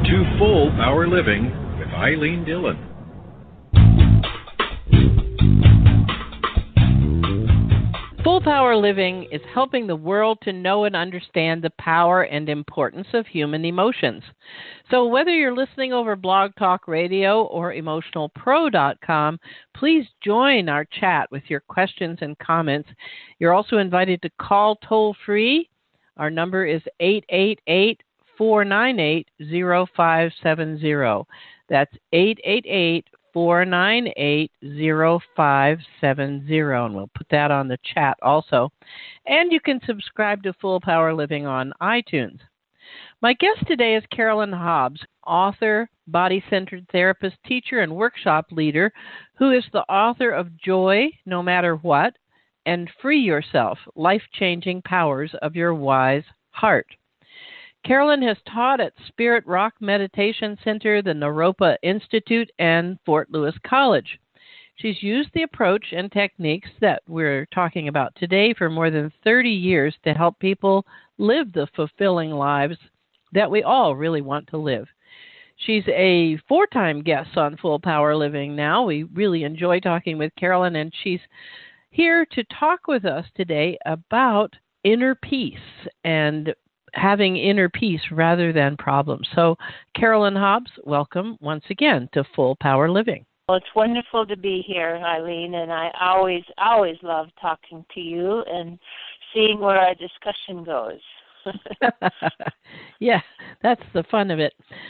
to Full Power Living with Eileen Dillon. Full Power Living is helping the world to know and understand the power and importance of human emotions. So whether you're listening over Blog Talk Radio or EmotionalPro.com, please join our chat with your questions and comments. You're also invited to call toll-free. Our number is 888-498-0570. That's 888-498-0570, and we'll put that on the chat also. And you can subscribe to Full Power Living on iTunes. My guest today is Carolyn Hobbs, author, body-centered therapist, teacher, and workshop leader, who is the author of Joy, No Matter What, and Free Yourself, Life-Changing Powers of Your Wise Heart. Carolyn has taught at Spirit Rock Meditation Center, the Naropa Institute, and Fort Lewis College. She's used the approach and techniques that we're talking about today for more than 30 years to help people live the fulfilling lives that we all really want to live. She's a 4-time guest on Full Power Living now. We really enjoy talking with Carolyn, and she's here to talk with us today about inner peace and having inner peace rather than problems. So, Carolyn Hobbs, welcome once again to Full Power Living. Well, it's wonderful to be here, Eileen, and I always love talking to you and seeing where our discussion goes. Yeah, that's the fun of it.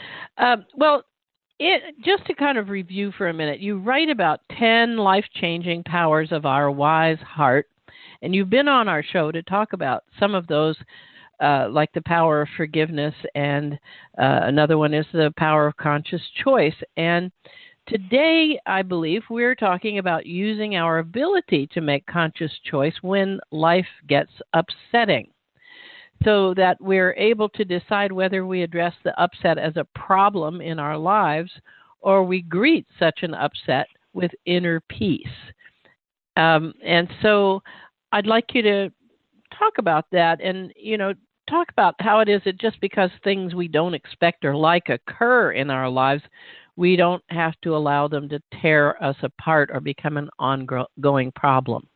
Just to kind of review for a minute, you write about 10 life-changing powers of our wise heart, and you've been on our show to talk about some of those, like the power of forgiveness, and another one is the power of conscious choice. And today, I believe, we're talking about using our ability to make conscious choice when life gets upsetting, so that we're able to decide whether we address the upset as a problem in our lives or we greet such an upset with inner peace. And so I'd like you to talk about that and, talk about how it is that just because things we don't expect or like occur in our lives, we don't have to allow them to tear us apart or become an ongoing problem.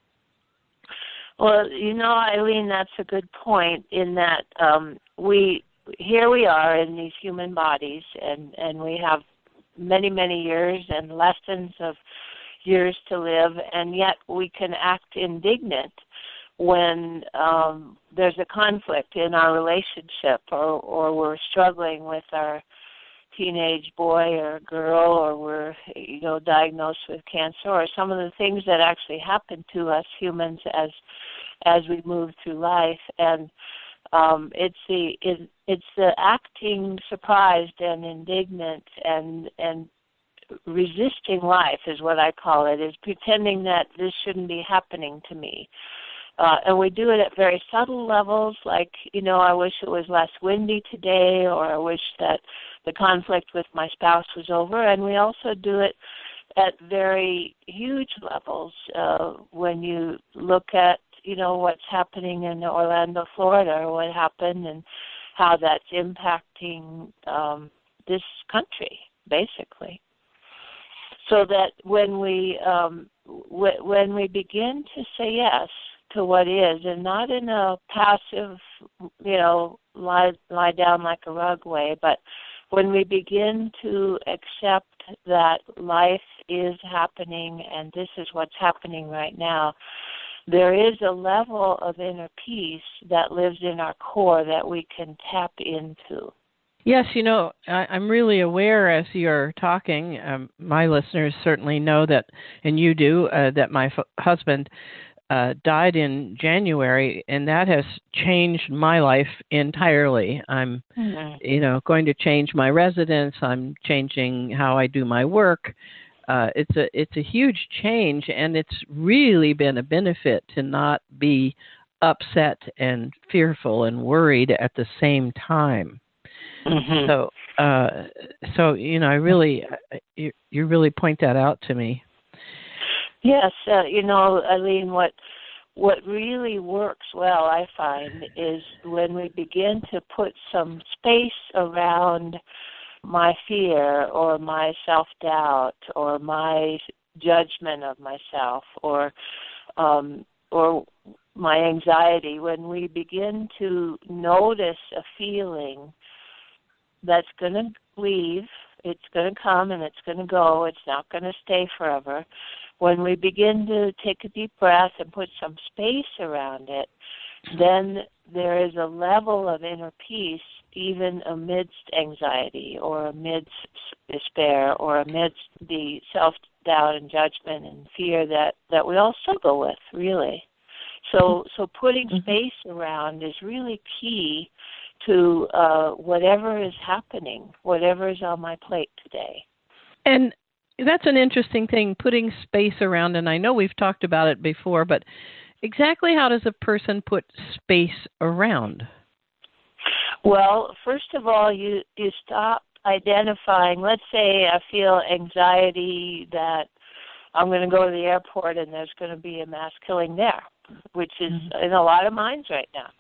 Well, Eileen, that's a good point in that we are in these human bodies, and we have many, many years and lessons of years to live, and yet we can act indignant when there's a conflict in our relationship, or we're struggling with our teenage boy or girl, or we're diagnosed with cancer, or some of the things that actually happen to us humans as we move through life. And it's the acting surprised and indignant and resisting life is what I call it, is pretending that this shouldn't be happening to me. And we do it at very subtle levels, like, I wish it was less windy today, or I wish that the conflict with my spouse was over. And we also do it at very huge levels when you look at, what's happening in Orlando, Florida, or what happened and how that's impacting this country, basically. So that when we begin to say yes to what is, and not in a passive, lie down like a rug way, but when we begin to accept that life is happening and this is what's happening right now, there is a level of inner peace that lives in our core that we can tap into. Yes, I'm really aware as you're talking, my listeners certainly know that, and you do, that my husband died in January, and that has changed my life entirely. I'm, going to change my residence. I'm changing how I do my work. It's a huge change, and it's really been a benefit to not be upset and fearful and worried at the same time. Mm-hmm. So I really, you really point that out to me. Yes, Eileen, what really works well, I find, is when we begin to put some space around my fear or my self-doubt or my judgment of myself or my anxiety, when we begin to notice a feeling that's going to leave, it's going to come and it's going to go, it's not going to stay forever, when we begin to take a deep breath and put some space around it, then there is a level of inner peace even amidst anxiety or amidst despair or amidst the self-doubt and judgment and fear that we all struggle with, really. So putting space around is really key to whatever is happening, whatever is on my plate today. And that's an interesting thing, putting space around, and I know we've talked about it before, but exactly how does a person put space around? Well, first of all, you stop identifying. Let's say I feel anxiety that I'm going to go to the airport and there's going to be a mass killing there, which is in a lot of minds right now.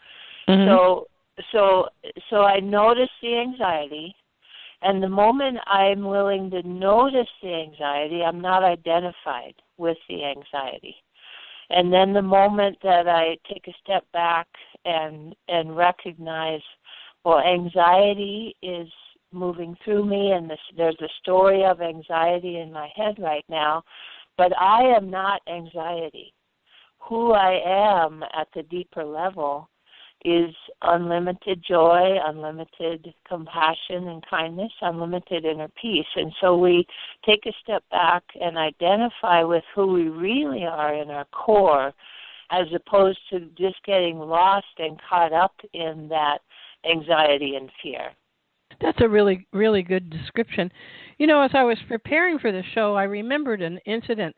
So I notice the anxiety, and the moment I'm willing to notice the anxiety, I'm not identified with the anxiety. And then the moment that I take a step back and recognize, well, anxiety is moving through me, and there's a story of anxiety in my head right now, but I am not anxiety. Who I am at the deeper level is unlimited joy, unlimited compassion and kindness, unlimited inner peace. And so we take a step back and identify with who we really are in our core, as opposed to just getting lost and caught up in that anxiety and fear. That's a really, really good description. You know, as I was preparing for the show, I remembered an incident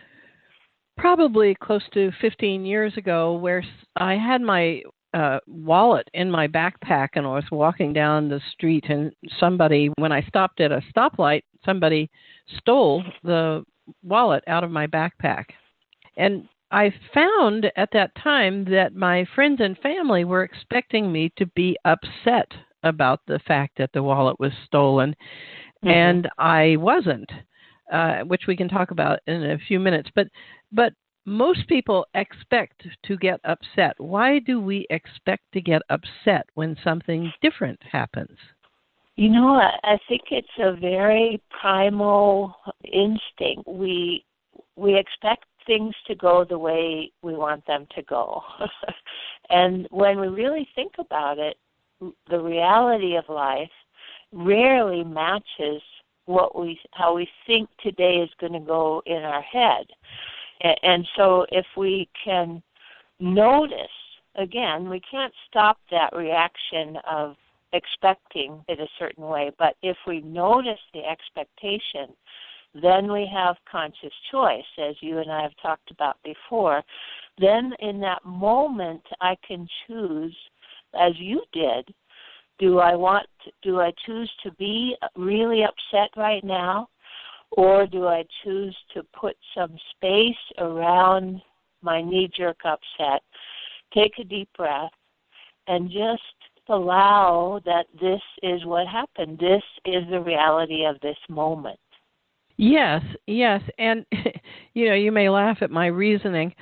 probably close to 15 years ago where I had my wallet in my backpack and I was walking down the street, and somebody, when I stopped at a stoplight, somebody stole the wallet out of my backpack. And I found at that time that my friends and family were expecting me to be upset about the fact that the wallet was stolen, and I wasn't, which we can talk about in a few minutes. But most people expect to get upset. Why do we expect to get upset when something different happens? You know, I think it's a very primal instinct. We expect things to go the way we want them to go. And when we really think about it, the reality of life rarely matches how we think today is going to go in our head. And so if we can notice, again, we can't stop that reaction of expecting it a certain way, but if we notice the expectation, then we have conscious choice, as you and I have talked about before. Then in that moment, I can choose, as you did, do I choose to be really upset right now? Or do I choose to put some space around my knee-jerk upset, take a deep breath, and just allow that this is what happened. This is the reality of this moment. Yes. And, you know, you may laugh at my reasoning.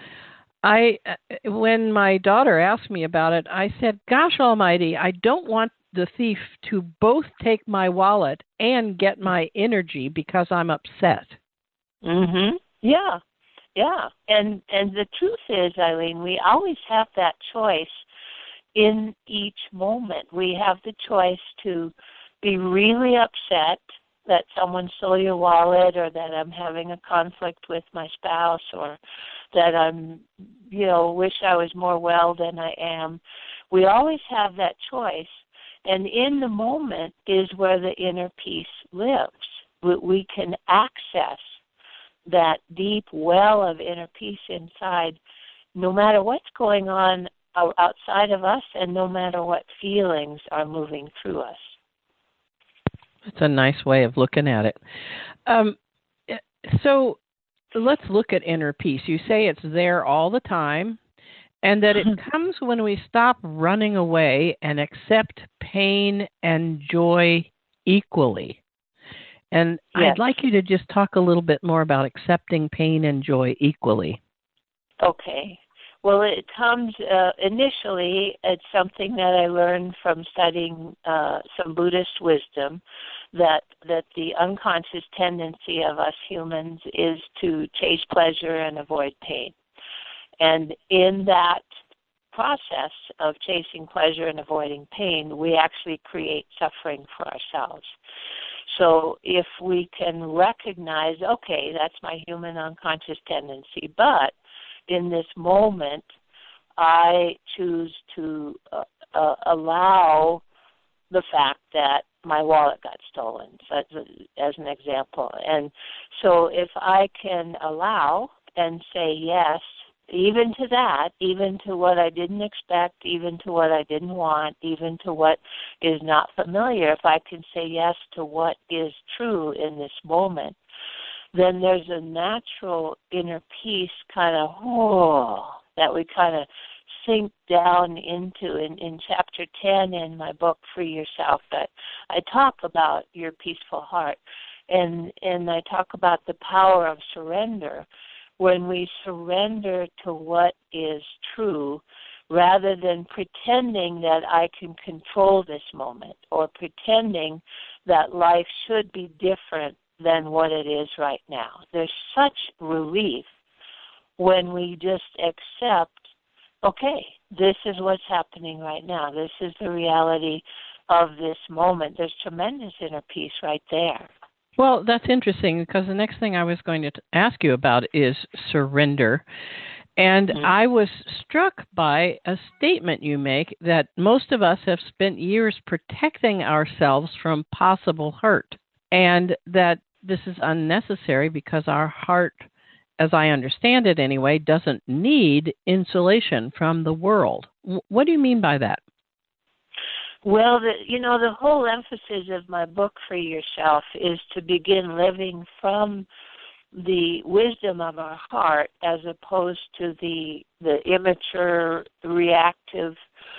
When my daughter asked me about it, I said, gosh almighty, I don't want the thief to both take my wallet and get my energy because I'm upset. Yeah. And the truth is, Eileen, we always have that choice in each moment. We have the choice to be really upset that someone stole your wallet, or that I'm having a conflict with my spouse, or that I'm, wish I was more well than I am. We always have that choice. And in the moment is where the inner peace lives. We can access that deep well of inner peace inside, no matter what's going on outside of us and no matter what feelings are moving through us. That's a nice way of looking at it. So let's look at inner peace. You say it's there all the time, and that it comes when we stop running away and accept pain and joy equally. And Yes. I'd like you to just talk a little bit more about accepting pain and joy equally. Okay. Well, it comes initially, it's something that I learned from studying some Buddhist wisdom, that the unconscious tendency of us humans is to chase pleasure and avoid pain. And in that process of chasing pleasure and avoiding pain, we actually create suffering for ourselves. So if we can recognize, okay, that's my human unconscious tendency, but in this moment, I choose to allow the fact that my wallet got stolen, as an example. And so if I can allow and say yes, even to that, even to what I didn't expect, even to what I didn't want, even to what is not familiar, if I can say yes to what is true in this moment, then there's a natural inner peace kind of, that we kind of sink down into. In chapter 10 in my book, Free Yourself, that I talk about your peaceful heart. And I talk about the power of surrender. When we surrender to what is true, rather than pretending that I can control this moment or pretending that life should be different than what it is right now. There's such relief when we just accept, okay, this is what's happening right now. This is the reality of this moment. There's tremendous inner peace right there. Well, that's interesting, because the next thing I was going to ask you about is surrender. And I was struck by a statement you make that most of us have spent years protecting ourselves from possible hurt, and that this is unnecessary because our heart, as I understand it anyway, doesn't need insulation from the world. What do you mean by that? Well, the whole emphasis of my book, Free Yourself, is to begin living from the wisdom of our heart as opposed to the immature, reactive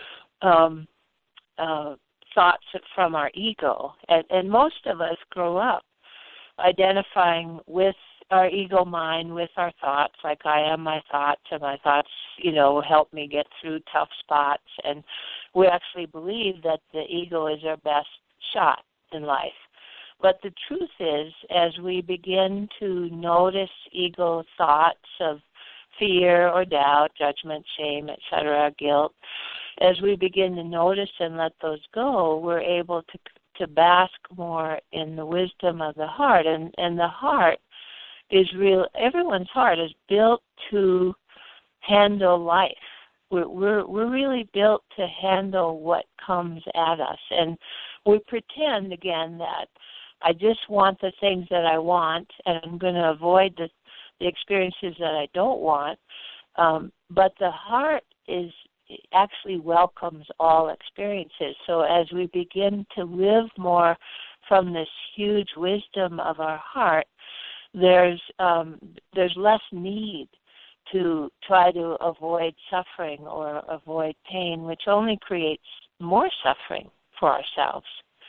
thoughts from our ego. And most of us grow up identifying with our ego mind, with our thoughts, like I am my thoughts, and my thoughts, help me get through tough spots. And we actually believe that the ego is our best shot in life. But the truth is, as we begin to notice ego thoughts of fear or doubt, judgment, shame, etc., guilt, as we begin to notice and let those go, we're able to bask more in the wisdom of the heart. And the heart is real. Everyone's heart is built to handle life. We're really built to handle what comes at us. And we pretend, again, that I just want the things that I want, and I'm going to avoid the experiences that I don't want. But the heart actually welcomes all experiences. So as we begin to live more from this huge wisdom of our heart, there's less need to try to avoid suffering or avoid pain, which only creates more suffering for ourselves.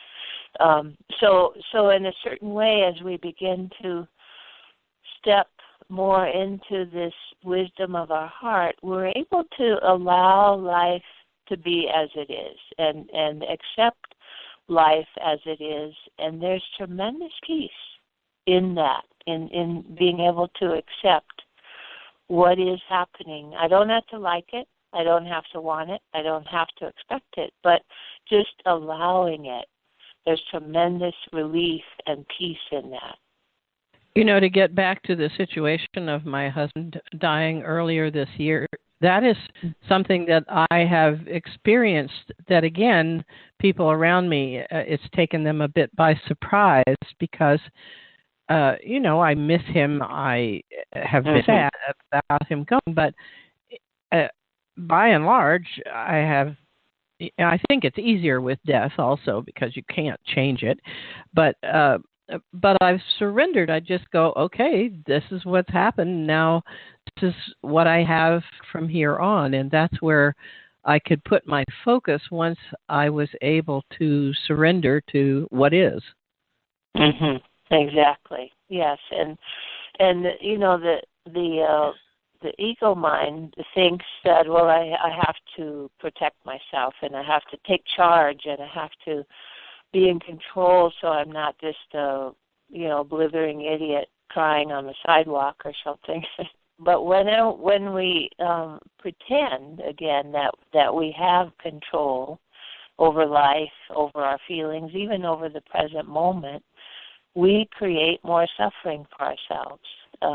So in a certain way, as we begin to step more into this wisdom of our heart, we're able to allow life to be as it is and accept life as it is. And there's tremendous peace in that, in being able to accept what is happening. I don't have to like it. I don't have to want it. I don't have to expect it. But just allowing it, there's tremendous relief and peace in that. To get back to the situation of my husband dying earlier this year, that is something that I have experienced that, again, people around me, it's taken them a bit by surprise because, I miss him. I have been sad about him going, but by and large, I think it's easier with death also because you can't change it. But I've surrendered. I just go, okay, this is what's happened. Now this is what I have from here on. And that's where I could put my focus once I was able to surrender to what is. Mhm. Exactly. Yes, and you know the ego mind thinks that, well, I have to protect myself and I have to take charge and I have to be in control so I'm not just a blithering idiot crying on the sidewalk or something. But when we pretend again that we have control over life, over our feelings, even over the present moment, we create more suffering for ourselves.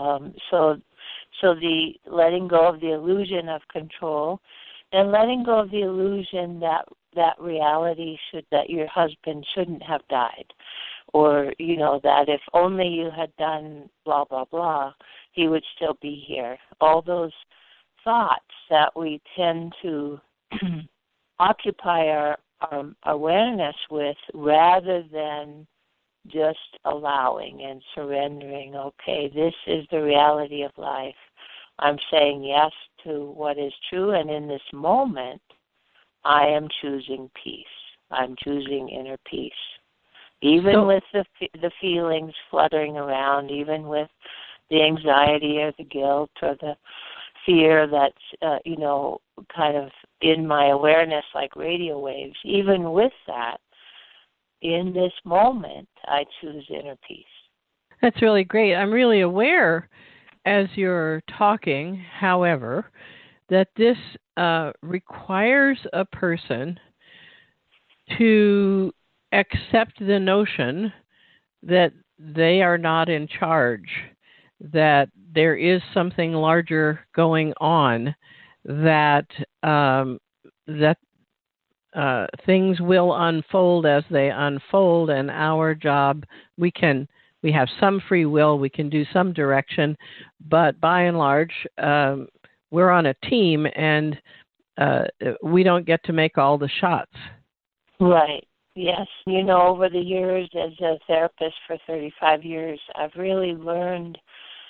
So the letting go of the illusion of control, and letting go of the illusion that reality that your husband shouldn't have died, or that if only you had done blah blah blah, he would still be here. All those thoughts that we tend to occupy our awareness with, rather than just allowing and surrendering. Okay, this is the reality of life. I'm saying yes to what is true, and in this moment, I am choosing peace. I'm choosing inner peace. Even with the feelings fluttering around, even with the anxiety or the guilt or the fear that's, kind of in my awareness like radio waves, even with that, in this moment, I choose inner peace. That's really great. I'm really aware as you're talking, however, that this requires a person to accept the notion that they are not in charge, that there is something larger going on, that things will unfold as they unfold, and our job, we have some free will, we can do some direction, but by and large, we're on a team, and we don't get to make all the shots. Right. Yes. Over the years, as a therapist for 35 years, I've really learned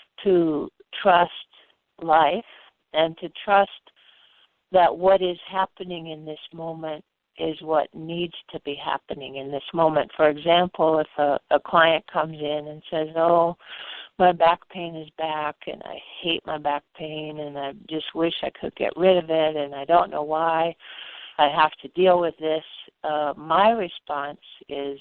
to trust life and to trust that what is happening in this moment is what needs to be happening in this moment. For example, if a client comes in and says, oh, my back pain is back and I hate my back pain and I just wish I could get rid of it and I don't know why I have to deal with this, my response is,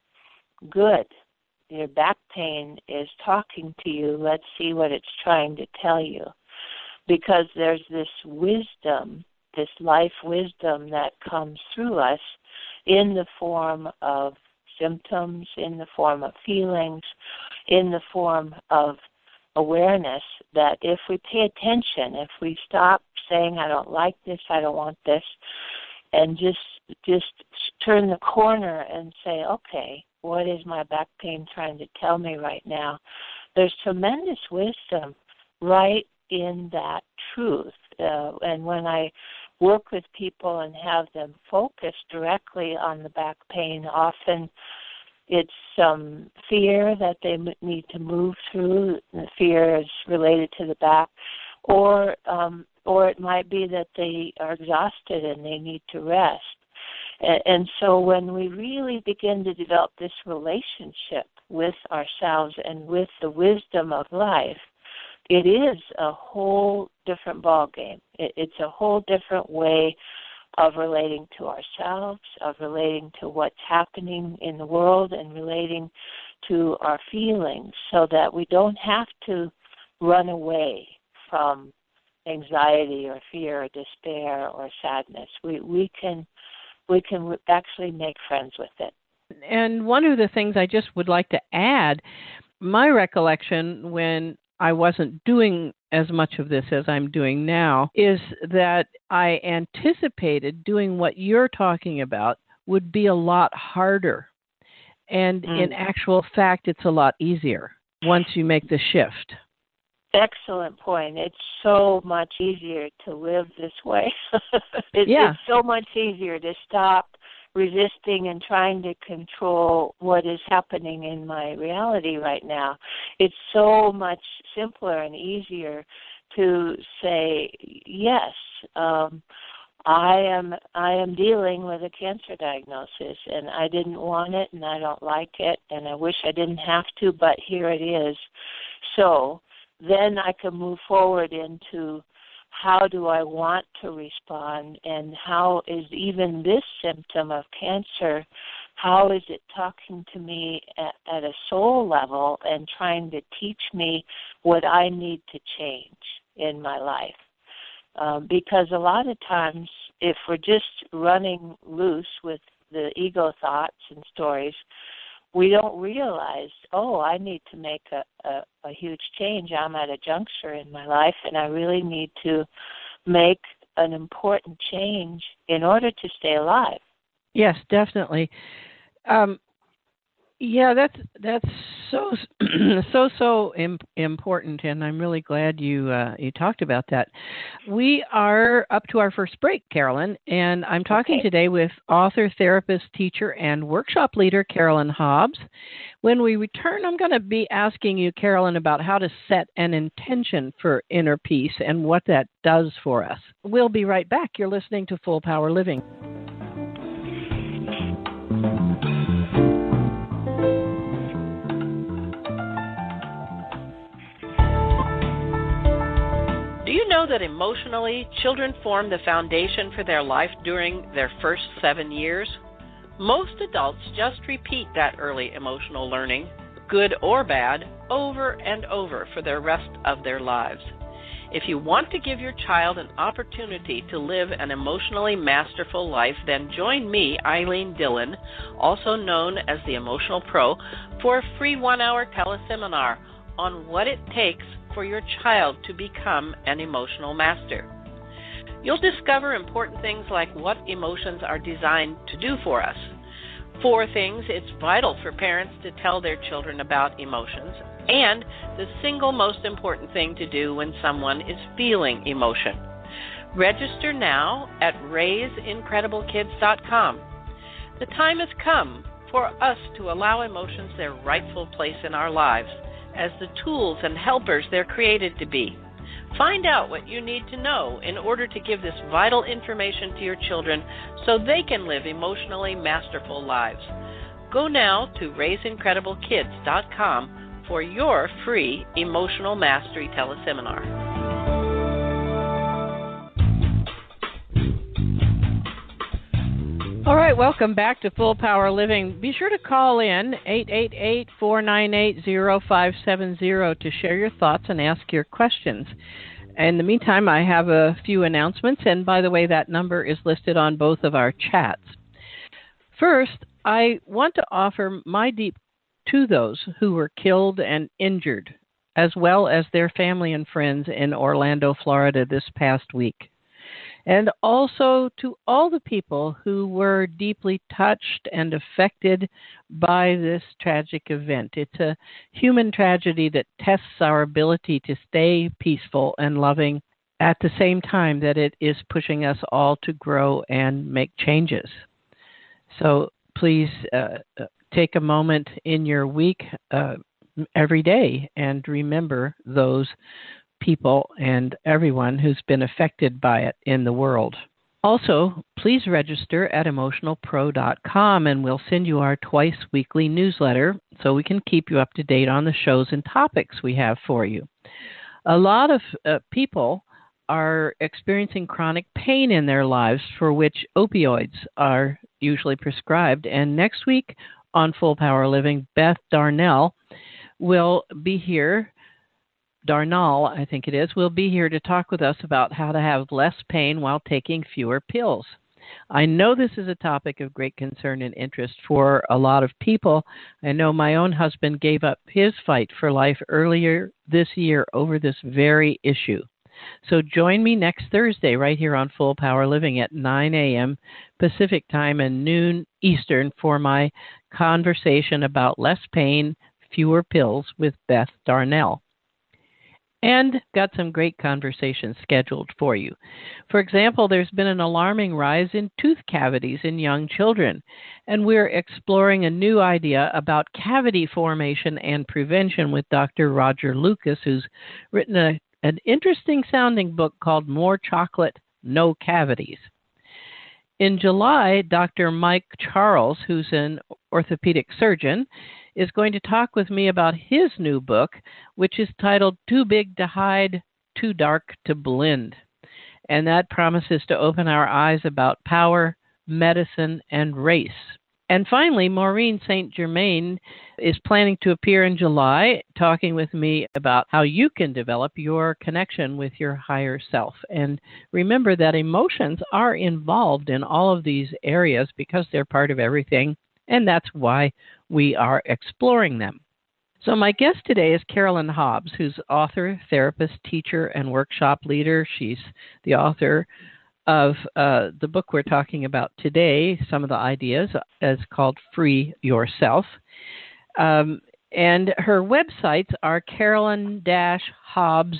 good. Your back pain is talking to you. Let's see what it's trying to tell you. Because there's this wisdom, this life wisdom that comes through us in the form of symptoms, in the form of feelings, in the form of awareness, that if we pay attention, if we stop saying, I don't like this, I don't want this, and just turn the corner and say, okay, what is my back pain trying to tell me right now? There's tremendous wisdom right in that truth. And when I work with people and have them focus directly on the back pain, often it's some fear that they need to move through. The fear is related to the back, or it might be that they are exhausted and they need to rest. And so when we really begin to develop this relationship with ourselves and with the wisdom of life, it is a whole different ballgame. It's a whole different way of relating to ourselves, of relating to what's happening in the world, and relating to our feelings, so that we don't have to run away from anxiety or fear or despair or sadness. We can actually make friends with it. And one of the things I just would like to add, my recollection when I wasn't doing as much of this as I'm doing now, is that I anticipated doing what you're talking about would be a lot harder. And in actual fact, it's a lot easier once you make the shift. Excellent point. It's so much easier to live this way. It's so much easier to stop resisting and trying to control what is happening in my reality right now. It's so much simpler and easier to say, yes, I am dealing with a cancer diagnosis, and I didn't want it, and I don't like it, and I wish I didn't have to, but here it is. So then I can move forward into how do I want to respond, and how is even this symptom of cancer, how is it talking to me at a soul level and trying to teach me what I need to change in my life? Because a lot of times, if we're just running loose with the ego thoughts and stories, we don't realize, I need to make a huge change. I'm at a juncture in my life, and I really need to make an important change in order to stay alive. Yes, definitely. That's so important, and I'm really glad you talked about that. We are up to our first break, Carolyn, and I'm talking today with author, therapist, teacher, and workshop leader Carolyn Hobbs. When we return, I'm going to be asking you, Carolyn, about how to set an intention for inner peace and what that does for us. We'll be right back. You're listening to Full Power Living. Do you know that emotionally, children form the foundation for their life during their first 7 years? Most adults just repeat that early emotional learning, good or bad, over and over for the rest of their lives. If you want to give your child an opportunity to live an emotionally masterful life, then join me, Eileen Dillon, also known as the Emotional Pro, for a free 1-hour teleseminar on what it takes for your child to become an emotional master. You'll discover important things like what emotions are designed to do for us. 4 things it's vital for parents to tell their children about emotions, and the single most important thing to do when someone is feeling emotion. Register now at raiseincrediblekids.com. The time has come for us to allow emotions their rightful place in our lives as the tools and helpers they're created to be. Find out what you need to know in order to give this vital information to your children so they can live emotionally masterful lives. Go now to raiseincrediblekids.com for your free Emotional Mastery Teleseminar. All right, welcome back to Full Power Living. Be sure to call in 888-498-0570 to share your thoughts and ask your questions. In the meantime, I have a few announcements, and by the way, that number is listed on both of our chats. First, I want to offer my deep to those who were killed and injured, as well as their family and friends in Orlando, Florida this past week. And also to all the people who were deeply touched and affected by this tragic event. It's a human tragedy that tests our ability to stay peaceful and loving at the same time that it is pushing us all to grow and make changes. So please take a moment in your week every day and remember those people and everyone who's been affected by it in the world. Also, please register at emotionalpro.com and we'll send you our twice-weekly newsletter so we can keep you up to date on the shows and topics we have for you. A lot of people are experiencing chronic pain in their lives for which opioids are usually prescribed. And next week on Full Power Living, Beth Darnell will be here. Darnall, I think it is, will be here to talk with us about how to have less pain while taking fewer pills. I know this is a topic of great concern and interest for a lot of people. I know my own husband gave up his fight for life earlier this year over this very issue. So join me next Thursday right here on Full Power Living at 9 a.m. Pacific Time and noon Eastern for my conversation about less pain, fewer pills with Beth Darnell. And got some great conversations scheduled for you. For example, there's been an alarming rise in tooth cavities in young children, and we're exploring a new idea about cavity formation and prevention with Dr. Roger Lucas, who's written an interesting sounding book called More Chocolate, No Cavities. In July, Dr. Mike Charles, who's an orthopedic surgeon, is going to talk with me about his new book, which is titled Too Big to Hide, Too Dark to Blend. And that promises to open our eyes about power, medicine, and race. And finally, Maureen St. Germain is planning to appear in July talking with me about how you can develop your connection with your higher self. And remember that emotions are involved in all of these areas because they're part of everything, and that's why we are exploring them. So my guest today is Carolyn Hobbs, who's author, therapist, teacher, and workshop leader. She's the author of the book we're talking about today, some of the ideas, is called Free Yourself. And her websites are Carolyn-Hobbs,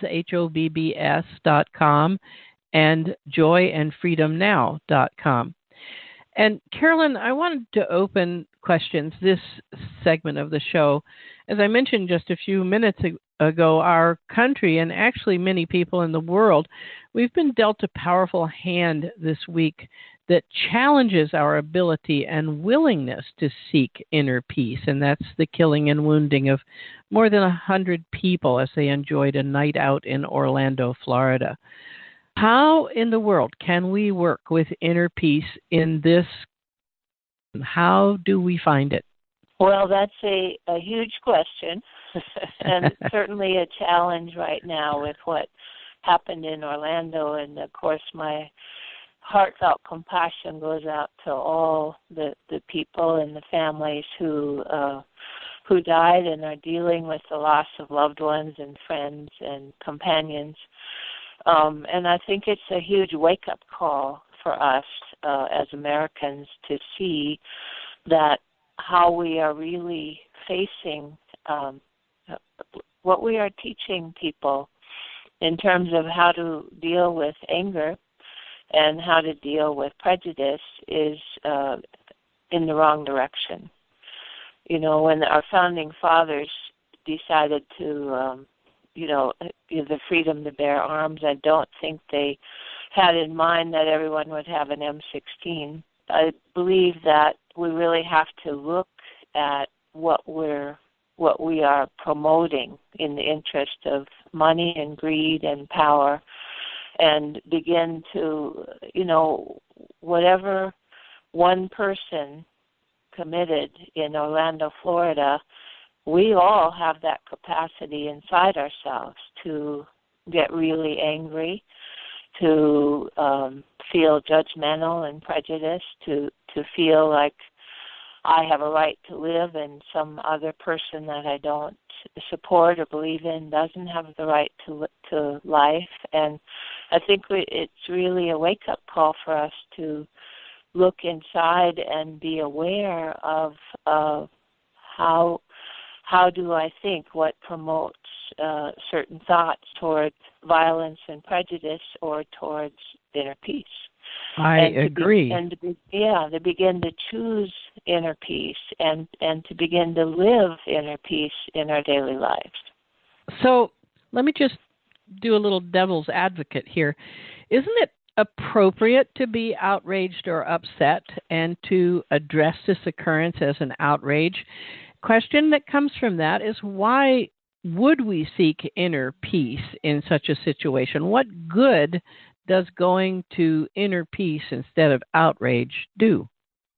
HOBBS.com, and joyandfreedomnow.com. And Carolyn, I wanted to open questions, this segment of the show. As I mentioned just a few minutes ago, our country, and actually many people in the world, we've been dealt a powerful hand this week that challenges our ability and willingness to seek inner peace. And that's the killing and wounding of more than 100 people as they enjoyed a night out in Orlando, Florida. How in the world can we work with inner peace in this? How do we find it? Well, that's a huge question, and certainly a challenge right now with what happened in Orlando. And, of course, my heartfelt compassion goes out to all the people and the families who died and are dealing with the loss of loved ones and friends and companions. And I think it's a huge wake-up call for us as Americans to see that how we are really facing what we are teaching people in terms of how to deal with anger and how to deal with prejudice is in the wrong direction. You know, when our founding fathers decided to, the freedom to bear arms, I don't think they had in mind that everyone would have an M16. I believe that we really have to look at what we are promoting in the interest of money and greed and power, and begin to, whatever one person committed in Orlando, Florida, we all have that capacity inside ourselves to get really angry, to feel judgmental and prejudiced, to feel like I have a right to live and some other person that I don't support or believe in doesn't have the right to life. And I think it's really a wake-up call for us to look inside and be aware of how do I think, what promotes certain thoughts towards violence and prejudice or towards inner peace. I agree. To begin to choose inner peace and to begin to live inner peace in our daily lives. So let me just do a little devil's advocate here. Isn't it appropriate to be outraged or upset and to address this occurrence as an outrage? Question that comes from that is, why would we seek inner peace in such a situation? What good does going to inner peace instead of outrage do?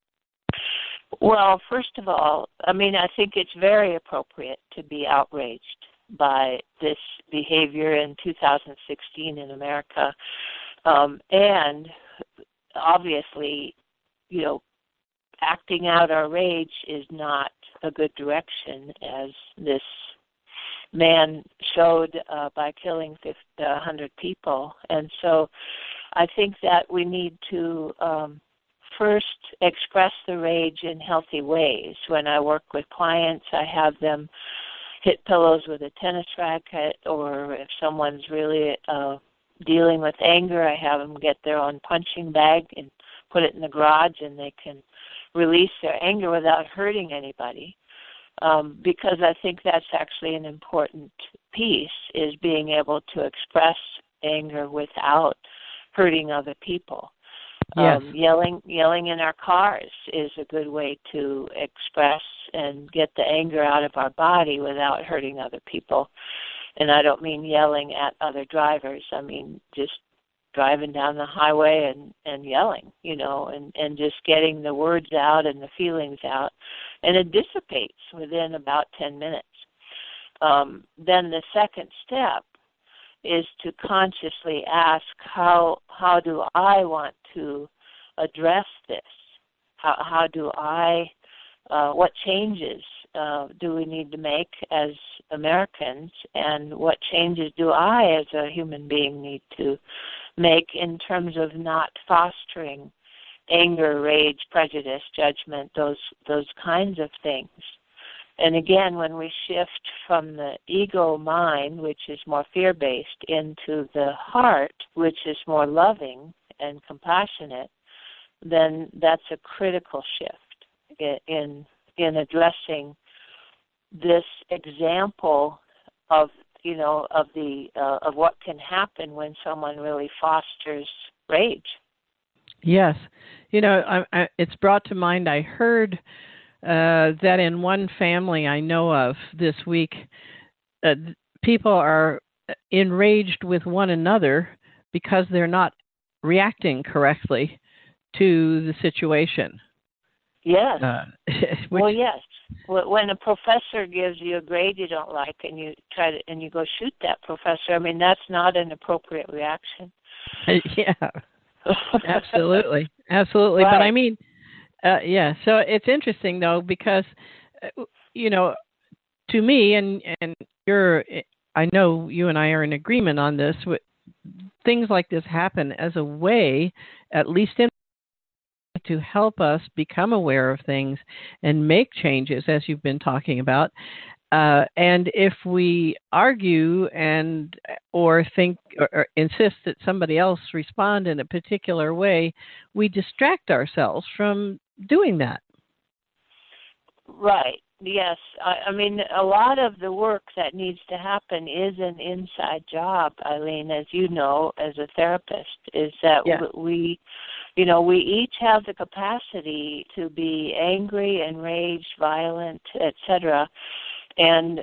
Well, first of all, I think it's very appropriate to be outraged by this behavior in 2016 in America. And obviously, acting out our rage is not a good direction, as this man showed by killing 100 people. And so I think that we need to first express the rage in healthy ways. When I work with clients, I have them hit pillows with a tennis racket, or if someone's really dealing with anger, I have them get their own punching bag and put it in the garage, and they can release their anger without hurting anybody. Because I think that's actually an important piece, is being able to express anger without hurting other people. Yes. Yelling in our cars is a good way to express and get the anger out of our body without hurting other people. And I don't mean yelling at other drivers. I mean just driving down the highway and yelling, and just getting the words out and the feelings out. And it dissipates within about 10 minutes. Then the second step is to consciously ask, how do I want to address this? How do I, what changes do we need to make as Americans, and what changes do I as a human being need to make in terms of not fostering anger, rage, prejudice, judgment, those kinds of things. And again, when we shift from the ego mind, which is more fear-based, into the heart, which is more loving and compassionate, then that's a critical shift in addressing this example of what can happen when someone really fosters rage. Yes. It's brought to mind, I heard that in one family I know of this week, people are enraged with one another because they're not reacting correctly to the situation. Yes. Well, yes. When a professor gives you a grade you don't like and you you go shoot that professor, I mean, that's not an appropriate reaction. Yeah. Absolutely. Absolutely. Right. But I mean, so it's interesting though, because, to me, and I know you and I are in agreement on this, things like this happen as a way, at least to help us become aware of things and make changes, as you've been talking about. And if we argue or think or insist that somebody else respond in a particular way, we distract ourselves from doing that. Right. Yes. I mean, a lot of the work that needs to happen is an inside job, Eileen, as you know, as a therapist, is that we each have the capacity to be angry, enraged, violent, etc. And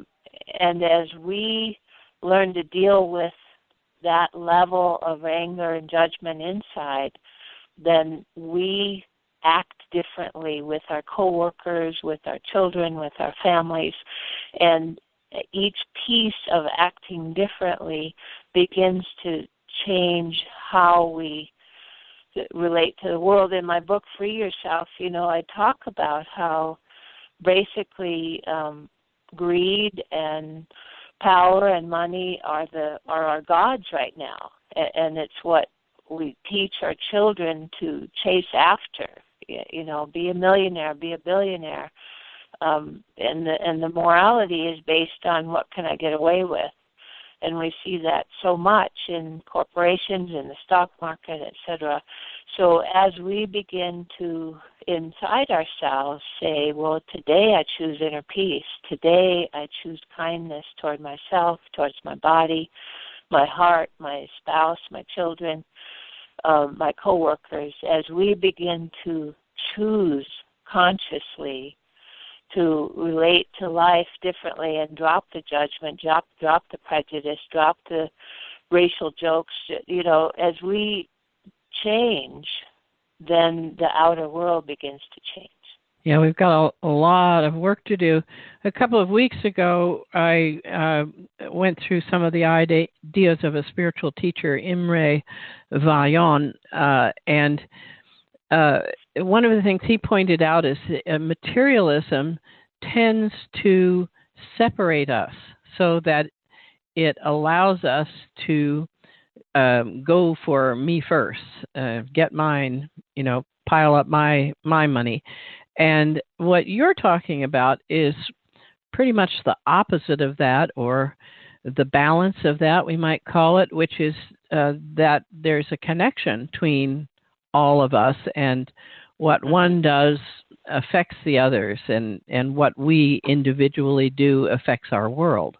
as we learn to deal with that level of anger and judgment inside, then we act differently with our coworkers, with our children, with our families. And each piece of acting differently begins to change how we relate to the world. In my book, Free Yourself, I talk about how basically greed and power and money are our gods right now, and it's what we teach our children to chase after. Be a millionaire, be a billionaire, and the morality is based on what can I get away with, and we see that so much in corporations, in the stock market, etc. So as we begin to, inside ourselves, say, well, today I choose inner peace. Today I choose kindness toward myself, towards my body, my heart, my spouse, my children, my coworkers. As we begin to choose consciously to relate to life differently and drop the judgment, drop the prejudice, drop the racial jokes, as we change, then the outer world begins to change. Yeah, we've got a lot of work to do. A couple of weeks ago, I went through some of the ideas of a spiritual teacher, Imre Vayan, and one of the things he pointed out is materialism tends to separate us so that it allows us to go for me first, get mine, pile up my money. And what you're talking about is pretty much the opposite of that, or the balance of that, we might call it, which is that there's a connection between all of us, and what one does affects the others, and what we individually do affects our world.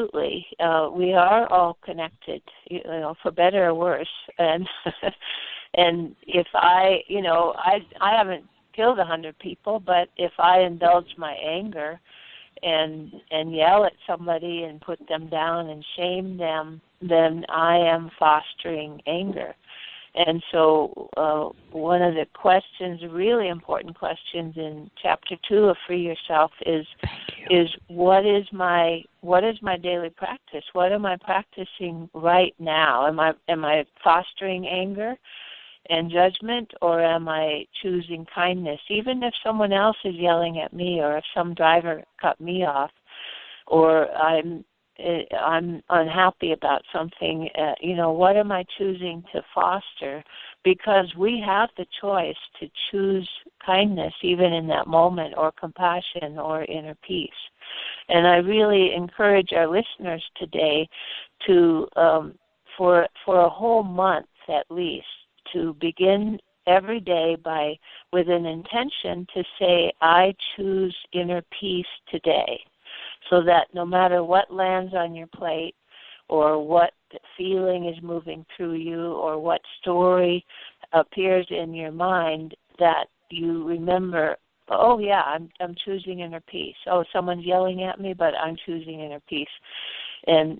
Absolutely. We are all connected, for better or worse. And And if I haven't killed 100 people, but if I indulge my anger and yell at somebody and put them down and shame them, then I am fostering anger. And so one of the questions, really important questions in Chapter 2 of Free Yourself is what is my daily practice? What am I practicing right now? Am I fostering anger and judgment, or am I choosing kindness? Even if someone else is yelling at me, or if some driver cut me off, or I'm unhappy about something, what am I choosing to foster? Because we have the choice to choose kindness even in that moment, or compassion, or inner peace. And I really encourage our listeners today to, for a whole month at least, to begin every day with an intention to say, I choose inner peace today. So that no matter what lands on your plate, or what feeling is moving through you, or what story appears in your mind, that you remember, oh yeah, I'm choosing inner peace. Oh, someone's yelling at me, but I'm choosing inner peace. And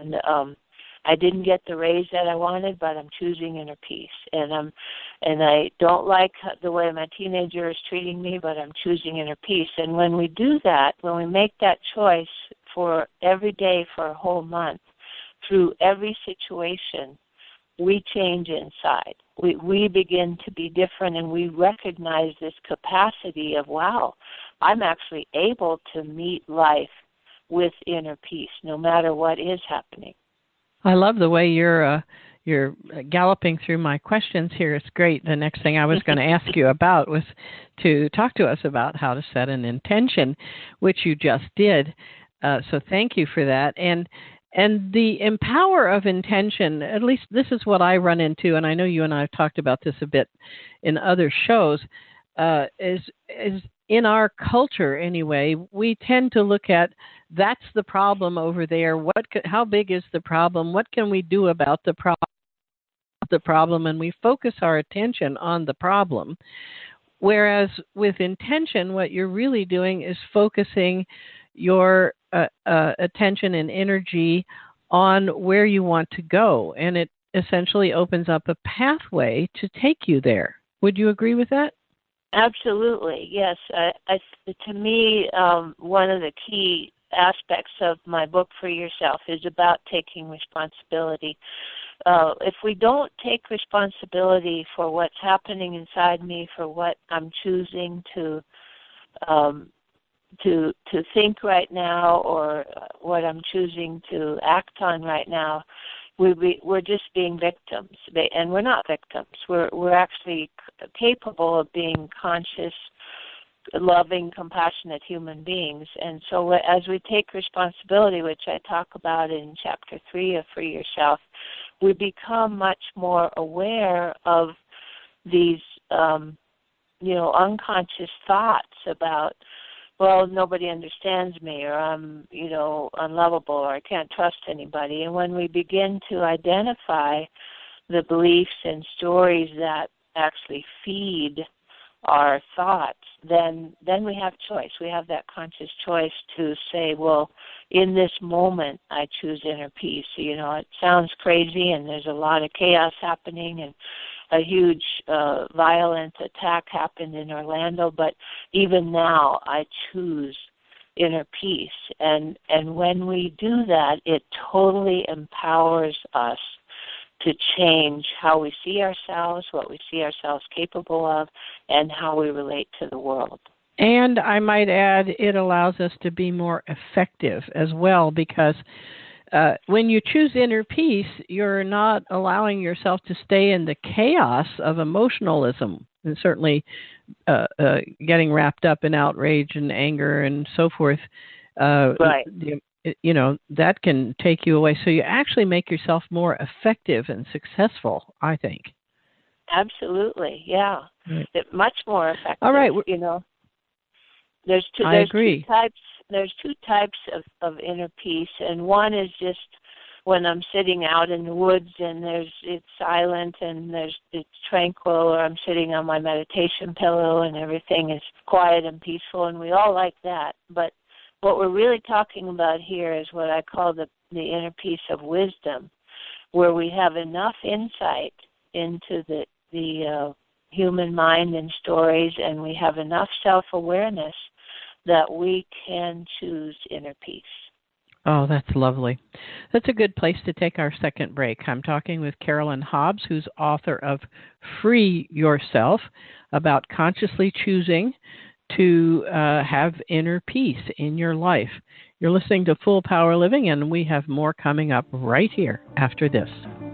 I didn't get the raise that I wanted, but I'm choosing inner peace. And I don't like the way my teenager is treating me, but I'm choosing inner peace. And when we do that, when we make that choice for every day for a whole month, through every situation, we change inside. We begin to be different, and we recognize this capacity of, wow, I'm actually able to meet life with inner peace, no matter what is happening. I love the way you're galloping through my questions here. It's great. The next thing I was going to ask you about was to talk to us about how to set an intention, which you just did. So thank you for that. And the empower of intention, at least this is what I run into, and I know you and I have talked about this a bit in other shows, is in our culture anyway, we tend to look at, that's the problem over there. How big is the problem? What can we do about the problem? And we focus our attention on the problem. Whereas with intention, what you're really doing is focusing your attention and energy on where you want to go. And it essentially opens up a pathway to take you there. Would you agree with that? Absolutely, yes. To me, one of the key aspects of my book, Free Yourself, is about taking responsibility. If we don't take responsibility for what's happening inside me, for what I'm choosing to think right now, or what I'm choosing to act on right now, we're just being victims, and we're not victims. We're actually capable of being conscious, loving, compassionate human beings. And so as we take responsibility, which I talk about in Chapter 3 of Free Yourself, we become much more aware of these, unconscious thoughts about, well, nobody understands me, or I'm, unlovable, or I can't trust anybody. And when we begin to identify the beliefs and stories that actually feed our thoughts, then we have choice. We have that conscious choice to say, well, in this moment, I choose inner peace. It sounds crazy, and there's a lot of chaos happening, and a huge violent attack happened in Orlando, but even now I choose inner peace. And when we do that, it totally empowers us to change how we see ourselves, what we see ourselves capable of, and how we relate to the world. And I might add, it allows us to be more effective as well, because when you choose inner peace, you're not allowing yourself to stay in the chaos of emotionalism, and certainly getting wrapped up in outrage and anger and so forth. Right. That can take you away. So you actually make yourself more effective and successful, I think. Absolutely, yeah. Right. Much more effective. All right. There's I agree. There's two types of inner peace, and one is just when I'm sitting out in the woods and it's silent and it's tranquil, or I'm sitting on my meditation pillow and everything is quiet and peaceful, and we all like that. But what we're really talking about here is what I call the inner peace of wisdom, where we have enough insight into the human mind and stories, and we have enough self-awareness that we can choose inner peace. Oh, that's lovely. That's a good place to take our second break. I'm talking with Carolyn Hobbs, who's author of Free Yourself, about consciously choosing to have inner peace in your life. You're listening to Full Power Living, and we have more coming up right here after this.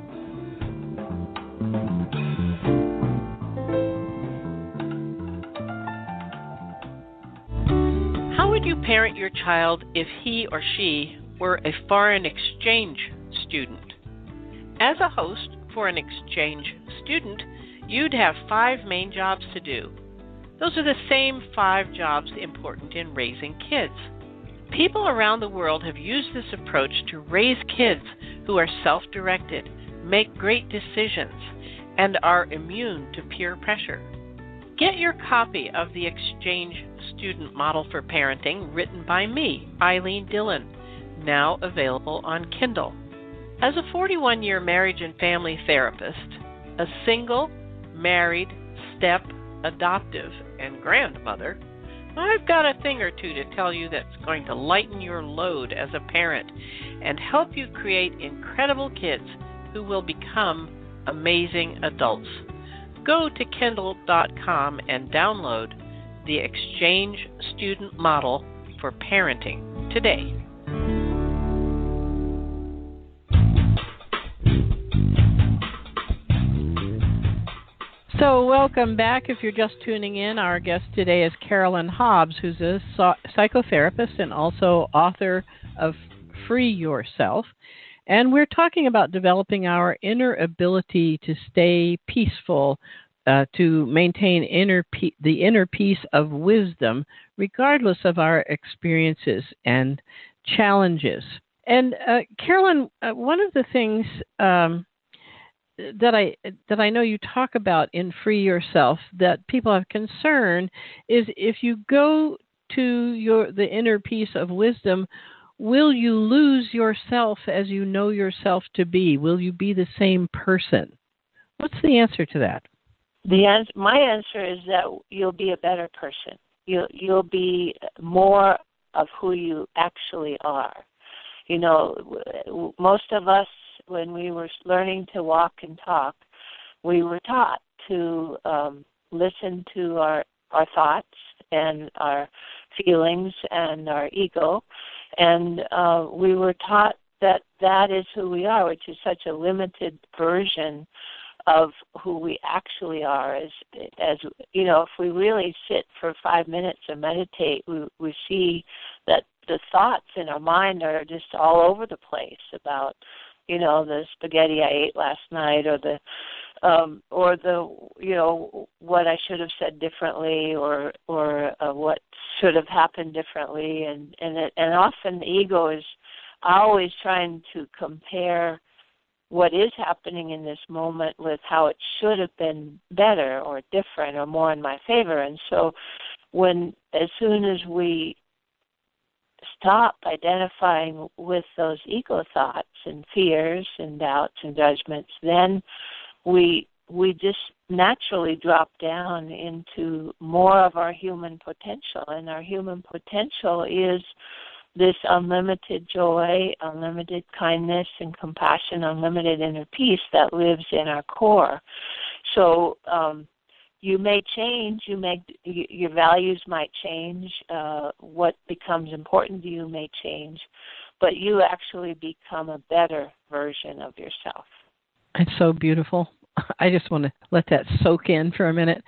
How would you parent your child if he or she were a foreign exchange student? As a host for an exchange student, you'd have 5 main jobs to do. Those are the same 5 jobs important in raising kids. People around the world have used this approach to raise kids who are self-directed, make great decisions, and are immune to peer pressure. Get your copy of the Exchange Student Model for Parenting, written by me, Eileen Dillon, now available on Kindle. As a 41-year marriage and family therapist, a single, married, step, adoptive, and grandmother, I've got a thing or two to tell you that's going to lighten your load as a parent and help you create incredible kids who will become amazing adults. Go to Kindle.com and download the Exchange Student Model for Parenting today. So welcome back. If you're just tuning in, our guest today is Carolyn Hobbs, who's a psychotherapist and also author of Free Yourself. And we're talking about developing our inner ability to stay peaceful, to maintain the inner peace of wisdom, regardless of our experiences and challenges. And Carolyn, one of the things that I know you talk about in Free Yourself that people have concern is if you go to the inner peace of wisdom, will you lose yourself as you know yourself to be? Will you be the same person? What's the answer to that? My answer is that you'll be a better person. You'll be more of who you actually are. You know, most of us, when we were learning to walk and talk, we were taught to listen to our thoughts and our feelings and our ego, and we were taught that is who we are, which is such a limited version of who we actually are. As you know, if we really sit for 5 minutes and meditate, we see that the thoughts in our mind are just all over the place about, you know, the spaghetti I ate last night, or the you know, what I should have said differently, or what should have happened differently, and often the ego is always trying to compare what is happening in this moment with how it should have been better or different or more in my favor. And so as soon as we stop identifying with those ego thoughts and fears and doubts and judgments, then we just naturally drop down into more of our human potential. And our human potential is this unlimited joy, unlimited kindness and compassion, unlimited inner peace that lives in our core. So you may change, your values might change, what becomes important to you may change, but you actually become a better version of yourself. It's so beautiful. I just want to let that soak in for a minute.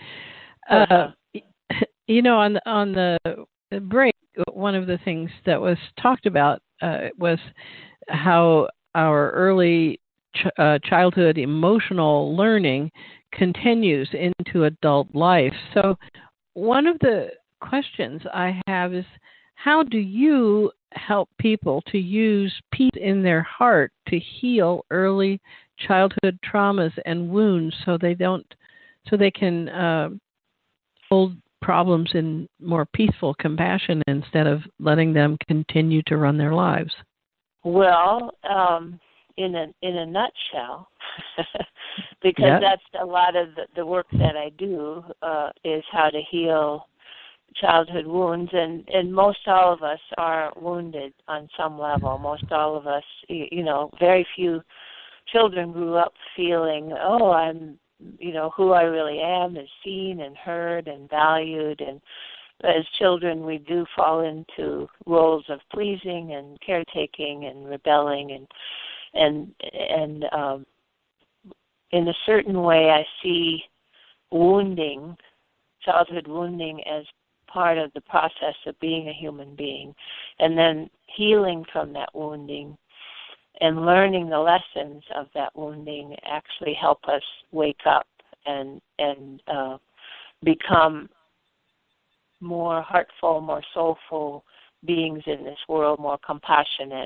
You know, on the break, one of the things that was talked about was how our early childhood emotional learning continues into adult life. So one of the questions I have is, how do you help people to use peace in their heart to heal early childhood traumas and wounds so they can hold problems in more peaceful compassion instead of letting them continue to run their lives? Well, in a nutshell, because that's a lot of the work that I do is how to heal childhood wounds, and most all of us are wounded on some level. Most all of us, very few children grew up feeling, oh, I'm, who I really am is seen and heard and valued. And as children, we do fall into roles of pleasing and caretaking and rebelling, and in a certain way, I see childhood wounding, as part of the process of being a human being, and then healing from that wounding and learning the lessons of that wounding actually help us wake up and become more heartful, more soulful beings in this world, more compassionate.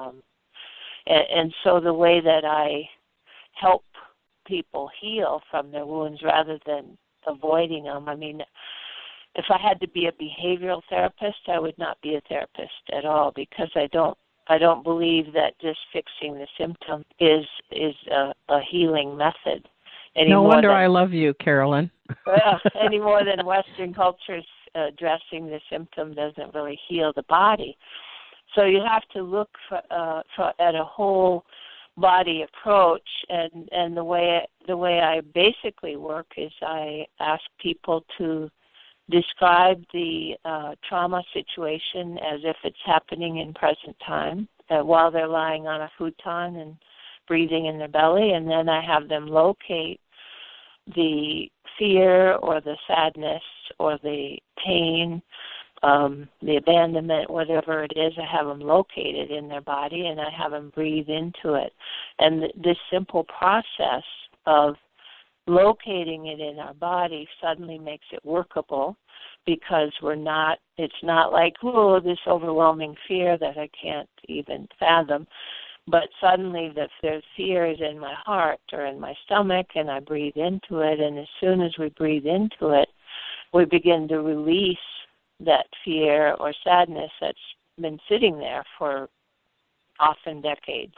And so the way that I help people heal from their wounds rather than avoiding them, I mean, if I had to be a behavioral therapist, I would not be a therapist at all, because I don't believe that just fixing the symptom is a healing method. No wonder I love you, Carolyn. Any more than Western culture's addressing the symptom doesn't really heal the body. So you have to look at a whole body approach, and the way I basically work is I ask people to describe the trauma situation as if it's happening in present time while they're lying on a futon and breathing in their belly, and then I have them locate the fear or the sadness or the pain, the abandonment, whatever it is. I have them located in their body, and I have them breathe into it. And this simple process of locating it in our body suddenly makes it workable, because it's not like, oh, this overwhelming fear that I can't even fathom. But suddenly the fear is in my heart or in my stomach, and I breathe into it. And as soon as we breathe into it, we begin to release that fear or sadness that's been sitting there for often decades.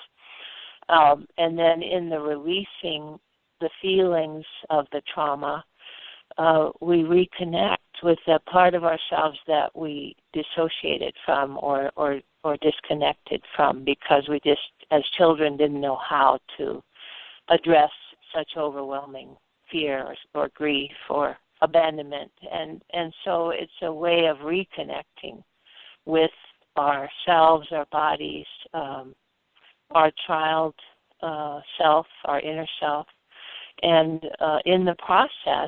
And then in the releasing the feelings of the trauma, we reconnect with the part of ourselves that we dissociated from or disconnected from, because we just, as children, didn't know how to address such overwhelming fear or grief or abandonment. And so it's a way of reconnecting with ourselves, our bodies, our child self, our inner self. And in the process,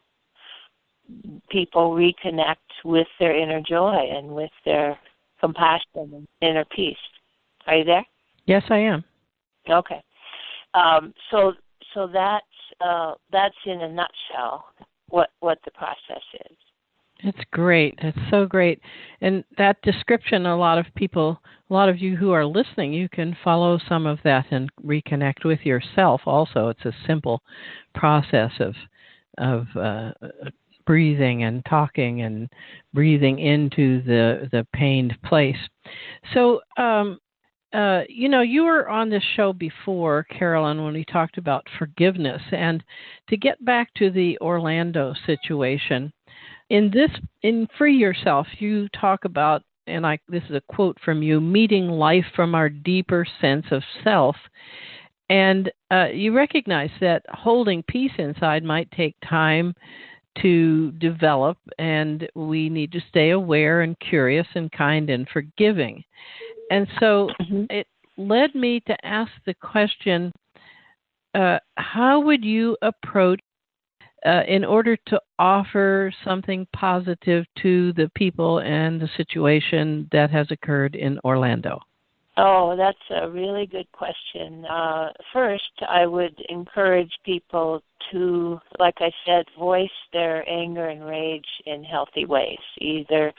people reconnect with their inner joy and with their compassion and inner peace. Are you there? Yes, I am. Okay. So that's in a nutshell what the process is. It's great. It's so great. And that description, a lot of you who are listening, you can follow some of that and reconnect with yourself also. It's a simple process of breathing and talking and breathing into the pained place. So, you were on this show before, Carolyn, when we talked about forgiveness. And to get back to the Orlando situation, in Free Yourself, you talk about, and this is a quote from you, meeting life from our deeper sense of self. And you recognize that holding peace inside might take time to develop, and we need to stay aware and curious and kind and forgiving. And so it led me to ask the question, how would you approach in order to offer something positive to the people and the situation that has occurred in Orlando? Oh, that's a really good question. First, I would encourage people to, like I said, voice their anger and rage in healthy ways, either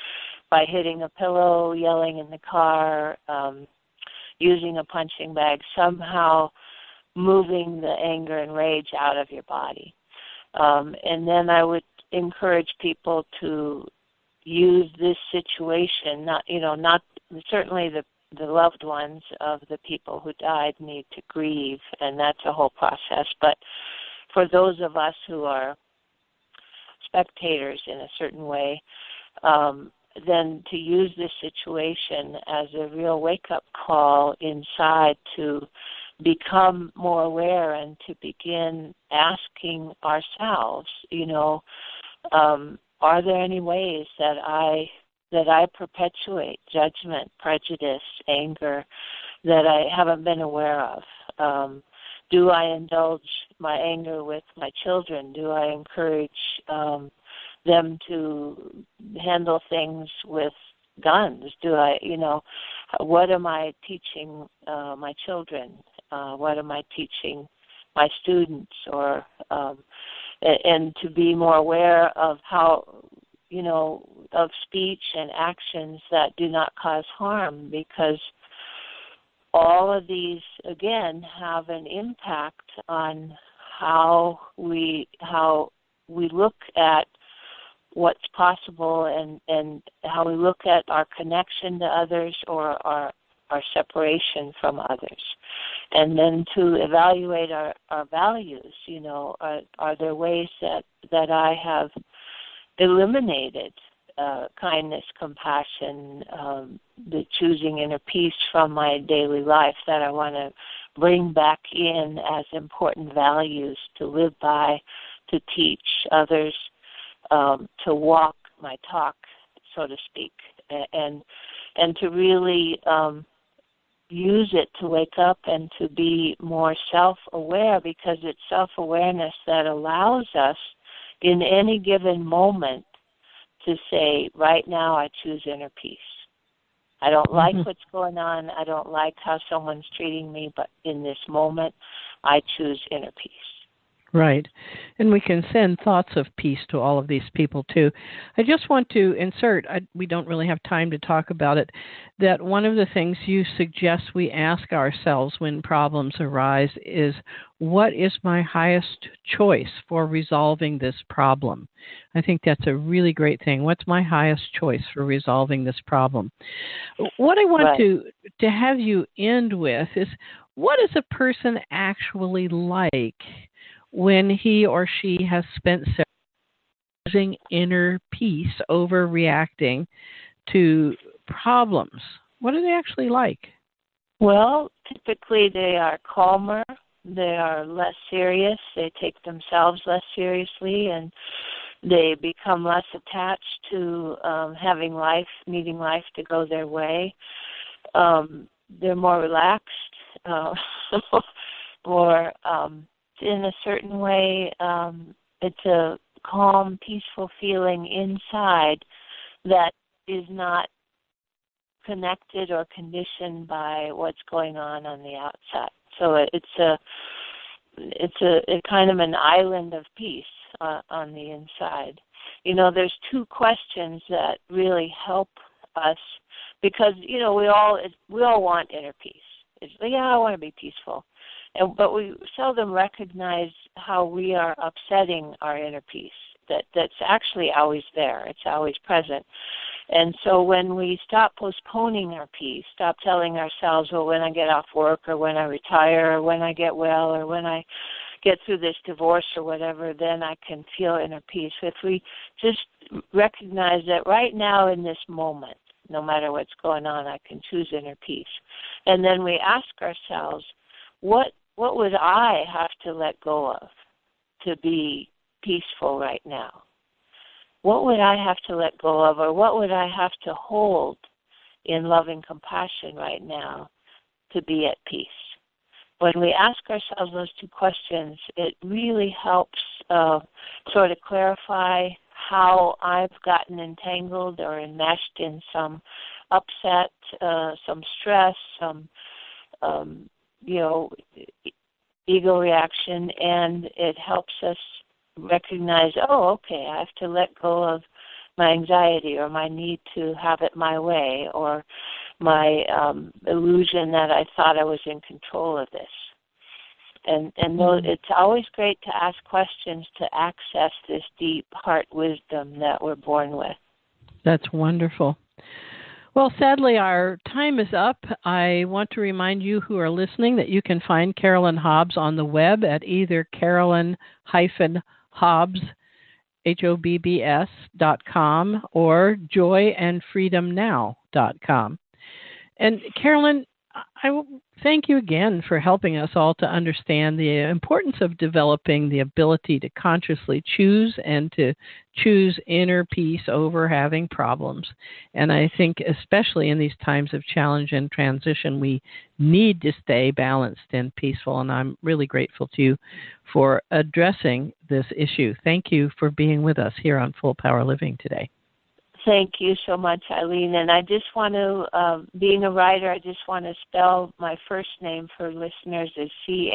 by hitting a pillow, yelling in the car, using a punching bag, somehow moving the anger and rage out of your body. And then I would encourage people to use this situation, not certainly the loved ones of the people who died need to grieve, and that's a whole process. But for those of us who are spectators in a certain way, then to use this situation as a real wake-up call inside to become more aware and to begin asking ourselves, are there any ways that I perpetuate judgment, prejudice, anger that I haven't been aware of? Do I indulge my anger with my children? Do I encourage them to handle things with guns? What am I teaching my children? What am I teaching my students? And to be more aware of how, of speech and actions that do not cause harm, because all of these, again, have an impact on how we look at what's possible and how we look at our connection to others or our separation from others. And then to evaluate our values, are there ways that I have eliminated kindness, compassion, the choosing inner peace from my daily life that I want to bring back in as important values to live by, to teach others, to walk my talk, so to speak, and to really use it to wake up and to be more self-aware, because it's self-awareness that allows us in any given moment to say, right now I choose inner peace. I don't like what's going on. I don't like how someone's treating me, but in this moment, I choose inner peace. Right. And we can send thoughts of peace to all of these people, too. I just want to insert, we don't really have time to talk about it, that one of the things you suggest we ask ourselves when problems arise is, what is my highest choice for resolving this problem? I think that's a really great thing. What's my highest choice for resolving this problem? What I want to have you end with is, what is a person actually like when he or she has spent using inner peace over reacting to problems? What are they actually like? Well, typically they are calmer, they are less serious, they take themselves less seriously, and they become less attached to needing life to go their way. They're more relaxed, more in a certain way. It's a calm, peaceful feeling inside that is not connected or conditioned by what's going on the outside. So it's a kind of an island of peace on the inside. There's two questions that really help us, because we all want inner peace. It's I want to be peaceful. But we seldom recognize how we are upsetting our inner peace. That's actually always there. It's always present. And so when we stop postponing our peace, stop telling ourselves, well, when I get off work, or when I retire, or when I get well, or when I get through this divorce or whatever, then I can feel inner peace. If we just recognize that right now in this moment, no matter what's going on, I can choose inner peace. And then we ask ourselves, what would I have to let go of to be peaceful right now? What would I have to let go of, or what would I have to hold in loving compassion right now to be at peace? When we ask ourselves those two questions, it really helps sort of clarify how I've gotten entangled or enmeshed in some upset, some stress, some ego reaction, and it helps us recognize, okay, I have to let go of anxiety or my need to have it my way or my illusion that I thought I was in control of this. And it's always great to ask questions to access this deep heart wisdom that we're born with. That's wonderful. Well, sadly, our time is up. I want to remind you who are listening that you can find Carolyn Hobbs on the web at either Carolyn-Hobbs, HOBBS.com, or joyandfreedomnow.com. And Carolyn, I thank you again for helping us all to understand the importance of developing the ability to consciously choose and to choose inner peace over having problems. And I think especially in these times of challenge and transition, we need to stay balanced and peaceful. And I'm really grateful to you for addressing this issue. Thank you for being with us here on Full Power Living today. Thank you so much, Eileen. And I just want to, being a writer, I just want to spell my first name for listeners is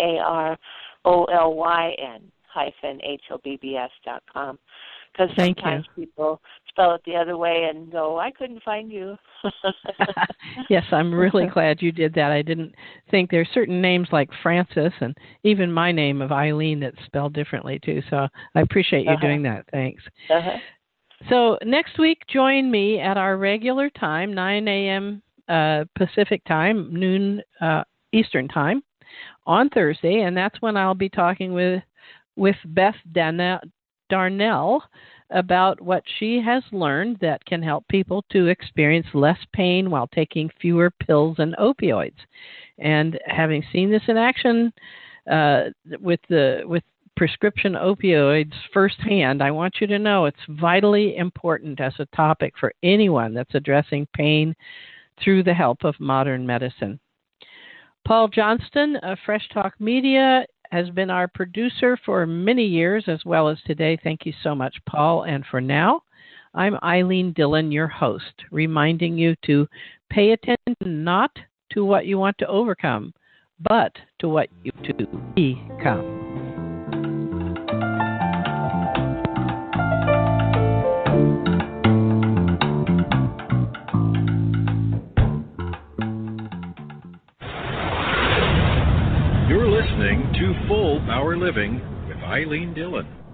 Carolyn-HOBBS.com. Because sometimes people spell it the other way and go, I couldn't find you. Yes, I'm really glad you did that. I didn't think there's certain names like Francis and even my name of Eileen that's spelled differently too. So I appreciate you doing that. Thanks. So next week, join me at our regular time, 9 a.m. Pacific time, noon Eastern time, on Thursday, and that's when I'll be talking with Beth Darnell about what she has learned that can help people to experience less pain while taking fewer pills and opioids. And having seen this in action with prescription opioids firsthand, I want you to know it's vitally important as a topic for anyone that's addressing pain through the help of modern medicine. Paul Johnston of Fresh Talk Media has been our producer for many years as well as today. Thank you so much, Paul. And for now, I'm Eileen Dillon, your host, reminding you to pay attention not to what you want to overcome, but to what you to become. You're listening to Full Power Living with Eileen Dillon.